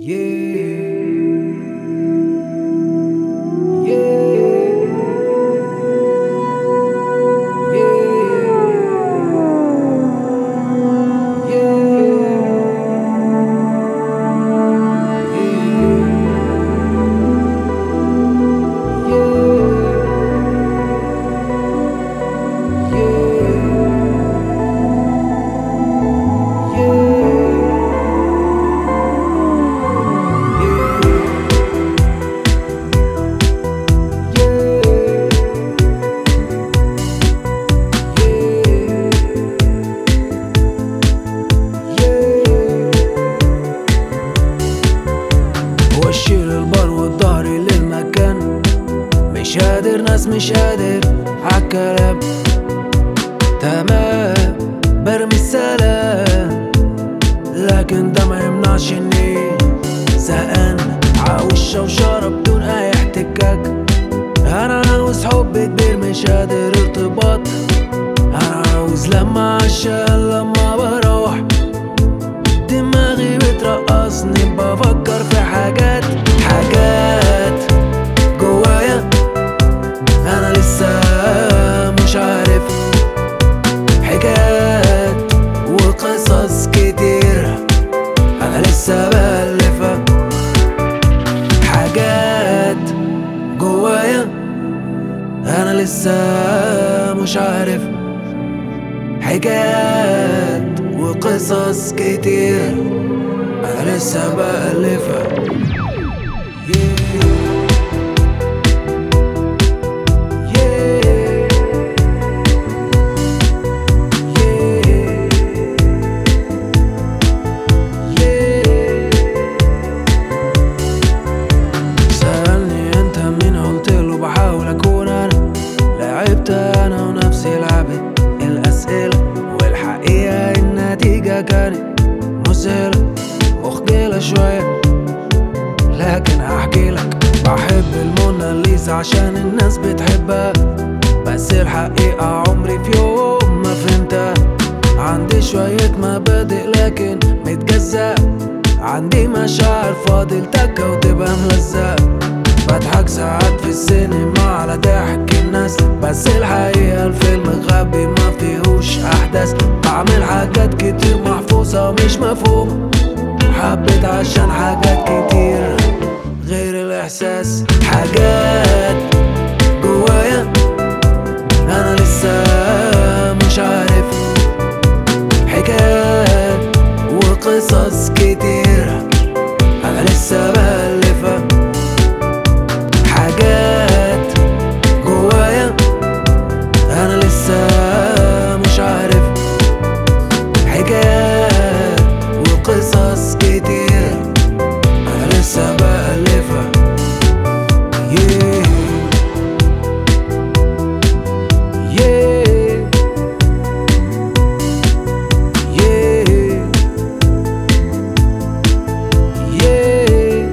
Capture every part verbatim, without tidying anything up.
وشي للبر والظهري للمكان، مش قادر ناس مش قادر عالكلام. تمام برمي السلام، لكن ده ما يمنعش اني زهقان. عاوز شوشرة بدون اي احتكاك. انا عاوز حب كبير مش قادر ارتباط. انا عاوز لما عشان لما بروح دماغي بترقصني، بفكر في حاجات حاجات جوايا انا لسه مش عارف. حكايات وقصص كتير انا لسه بألفها. حاجات جوايا انا لسه مش عارف. حكايات وقصص كتير انا لسه بألفها. سألني انت مين، قلتله بحاول اكون انا. لعبت انا ونفسي لعبت الاسئلة، والحقيقة النتيجة كانت مسهلة مخجلة شوية، لكن هحكيلك. بحب الموناليزا عشان الناس بتحبها، بس الحقيقة عمري في يوم ما فهمتها. عندي شوية مبادئ لكن متجزأ، عندي مشاعر فاضل تكة وتبقى ملزقة. بضحك ساعات في السينما على ضحك الناس، بس الحقيقة الفيلم غبي ما فيهوش أحداث. بعمل حاجات كتير محفوظة مش مفهومة، حبيت عشان حاجات كتير غير الإحساس. حاجات جوايا أنا لسه مش عارف. حكايات وقصص كتير أنا لسه بألفها. حاجات جوايا أنا لسه مش عارف. حكايات وقصص كتير أنا لسه بألفها. yeah. yeah. yeah. yeah.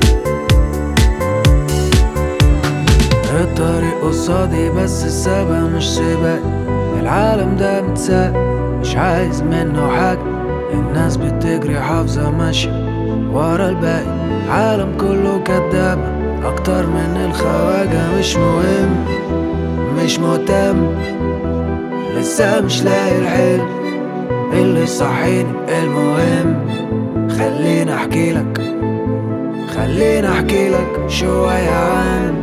الطريق قصادي بس السبق مش سباق. العالم ده متساق مش عايز منه حاجة. الناس بتجري حافظة ماشية ورا الباقي. عالم كله كدابة أكتر من الخواجة. مش مهم مش مهتم، لسه مش لاقي الحلم اللي صحيني. المهم خليني احكيلك خليني احكيلك شوية عن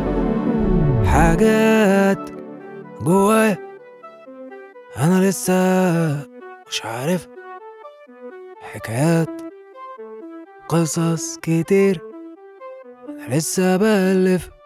حاجات جوايا انا لسه مش عارف. حكايات قصص كتير انا لسه بألف.